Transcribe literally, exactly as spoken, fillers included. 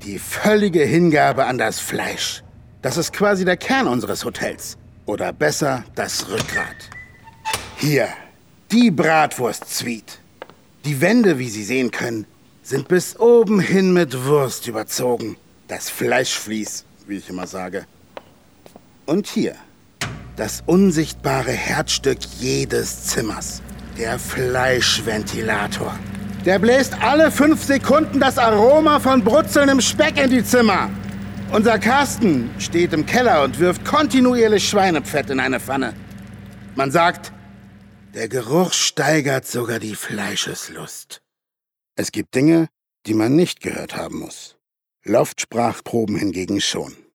Die völlige Hingabe an das Fleisch. Das ist quasi der Kern unseres Hotels. Oder besser, das Rückgrat. Hier, die Bratwurstzwiet. Die Wände, wie Sie sehen können, sind bis oben hin mit Wurst überzogen. Das Fleischvlies, wie ich immer sage. Und hier, das unsichtbare Herzstück jedes Zimmers. Der Fleischventilator. Der bläst alle fünf Sekunden das Aroma von brutzelndem Speck in die Zimmer. Unser Carsten steht im Keller und wirft kontinuierlich Schweinepfett in eine Pfanne. Man sagt, der Geruch steigert sogar die Fleischeslust. Es gibt Dinge, die man nicht gehört haben muss. Loftsprachproben hingegen schon.